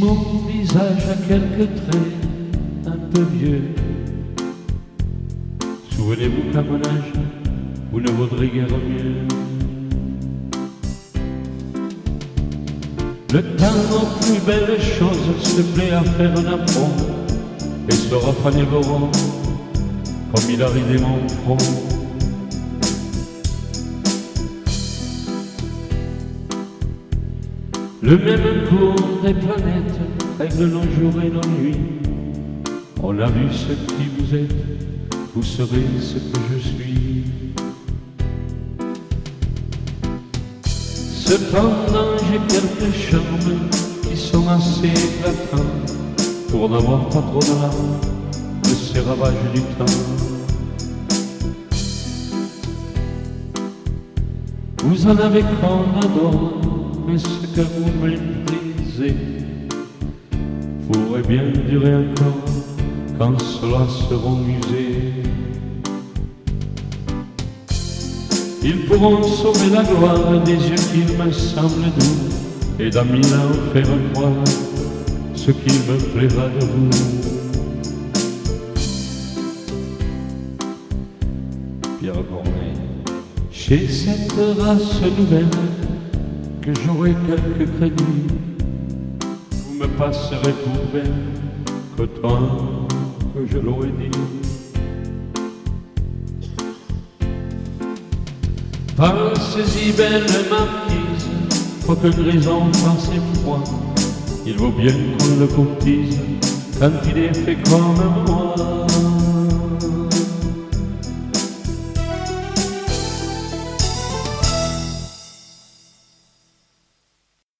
mon visage a quelques traits un peu vieux, souvenez-vous qu'à mon âge, vous ne vaudrez guère mieux. Le temps aux plus belles choses se plaît à faire un affront et se rafaner vos rangs comme il a ridé mon front. Le même cours des planètes règle nos jours et nos nuits. On a vu ce qui vous êtes, vous serez ce que je suis. Cependant j'ai quelques charmes qui sont assez éclatants pour n'avoir pas trop de larmes de ces ravages du temps. Vous en avez qu'on adore, mais ce que vous méprisez pourrait bien durer encore quand cela seront usés. Ils pourront sauver la gloire des yeux qu'il me semble doux, et dans mille ans faire croire ce qu'il me plaira de vous. Pierre Corneille. Chez cette race nouvelle que j'aurai quelques crédits, vous me passerez pour belle qu'autant que je l'aurais dit. Pensez-y, belle marquise, quoique grison fasse froid, il vaut bien qu'on le courtise quand il est fait comme moi.